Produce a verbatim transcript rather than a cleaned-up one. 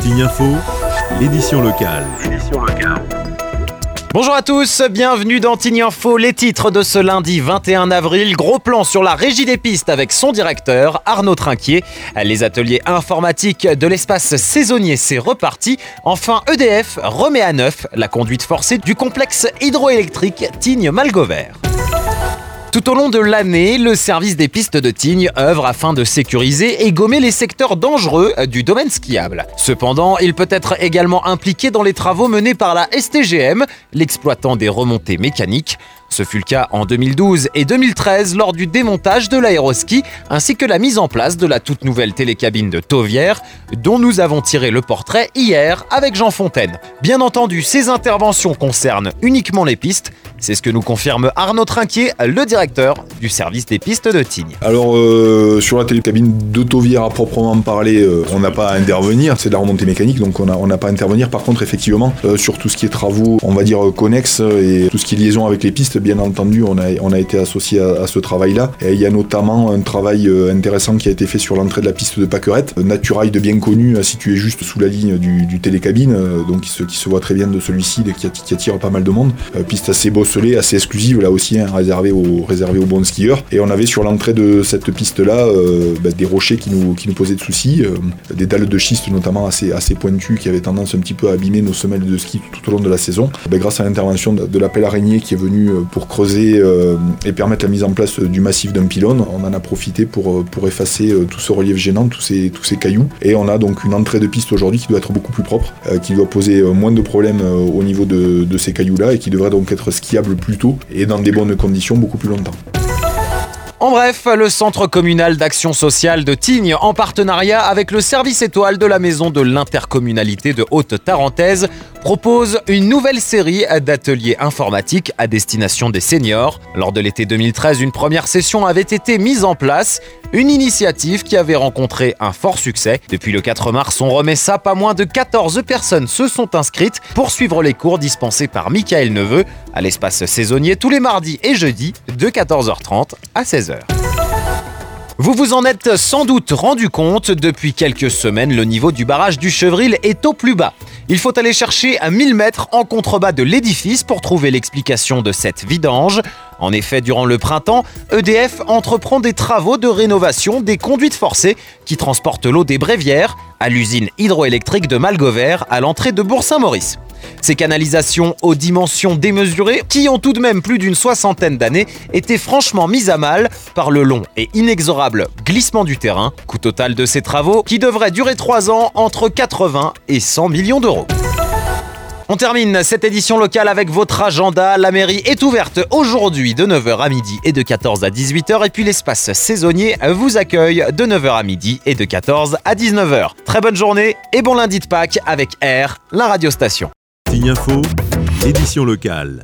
Tignes Info, l'édition locale. Édition locale. Bonjour à tous, bienvenue dans Tignes Info, les titres de ce lundi vingt et un avril. Gros plan sur la régie des pistes avec son directeur, Arnaud Trinquier. Les ateliers informatiques de l'espace saisonnier, c'est reparti. Enfin, E D F remet à neuf la conduite forcée du complexe hydroélectrique Tignes-Malgovert. Tout au long de l'année, le service des pistes de Tignes œuvre afin de sécuriser et gommer les secteurs dangereux du domaine skiable. Cependant, il peut être également impliqué dans les travaux menés par la S T G M, l'exploitant des remontées mécaniques. Ce fut le cas en deux mille douze et deux mille treize lors du démontage de l'aéroski ainsi que la mise en place de la toute nouvelle télécabine de Tauvière dont nous avons tiré le portrait hier avec Jean Fontaine. Bien entendu, ces interventions concernent uniquement les pistes. C'est ce que nous confirme Arnaud Trinquier, le directeur du service des pistes de Tignes. Alors euh, sur la télécabine de Tauvière à proprement parler, euh, on n'a pas à intervenir, c'est de la remontée mécanique donc on n'a on n'a pas à intervenir. Par contre effectivement euh, sur tout ce qui est travaux, on va dire euh, connexes et tout ce qui est liaison avec les pistes, bien entendu on a, on a été associé à, à ce travail-là. Et il y a notamment un travail euh, intéressant qui a été fait sur l'entrée de la piste de Pâquerette, Naturail de bien connu, situé juste sous la ligne du, du télécabine, euh, donc qui se, qui se voit très bien de celui-ci, qui, qui attire pas mal de monde. Euh, piste assez bosselée, assez exclusive là aussi, hein, réservée aux, réservée aux bons skieurs. Et on avait sur l'entrée de cette piste-là euh, bah, des rochers qui nous, qui nous posaient de soucis, euh, des dalles de schiste notamment assez, assez pointues qui avaient tendance un petit peu à abîmer nos semelles de ski tout au long de la saison. Bah, grâce à l'intervention de, de l'appel araignée qui est venu pour creuser euh, et permettre la mise en place du massif d'un pylône, on en a profité pour, pour effacer euh, tout ce relief gênant, tous ces, tous ces cailloux. Et on a donc une entrée de piste aujourd'hui qui doit être beaucoup plus propre, euh, qui doit poser euh, moins de problèmes euh, au niveau de, de ces cailloux-là et qui devrait donc être skiable plus tôt et dans des bonnes conditions beaucoup plus longtemps. En bref, le Centre communal d'action sociale de Tignes, en partenariat avec le service étoile de la maison de l'intercommunalité de Haute-Tarentaise, propose une nouvelle série d'ateliers informatiques à destination des seniors. Lors de l'été deux mille treize, une première session avait été mise en place, une initiative qui avait rencontré un fort succès. Depuis le quatre mars, on remet ça, pas moins de quatorze personnes se sont inscrites pour suivre les cours dispensés par Michael Neveu à l'espace saisonnier tous les mardis et jeudis de quatorze heures trente à seize heures. Vous vous en êtes sans doute rendu compte, depuis quelques semaines, le niveau du barrage du Chevril est au plus bas. Il faut aller chercher à mille mètres en contrebas de l'édifice pour trouver l'explication de cette vidange. En effet, durant le printemps, E D F entreprend des travaux de rénovation des conduites forcées qui transportent l'eau des Brévières à l'usine hydroélectrique de Malgovert à l'entrée de Bourg-Saint-Maurice. Ces canalisations aux dimensions démesurées, qui ont tout de même plus d'une soixantaine d'années, étaient franchement mises à mal par le long et inexorable glissement du terrain. Coût total de ces travaux qui devraient durer trois ans, entre quatre-vingts et cent millions d'euros. On termine cette édition locale avec votre agenda. La mairie est ouverte aujourd'hui de neuf heures à midi et de quatorze à dix-huit heures. Et puis l'espace saisonnier vous accueille de neuf heures à midi et de quatorze à dix-neuf heures. Très bonne journée et bon lundi de Pâques avec R, la radiostation. Tignes Info, édition locale.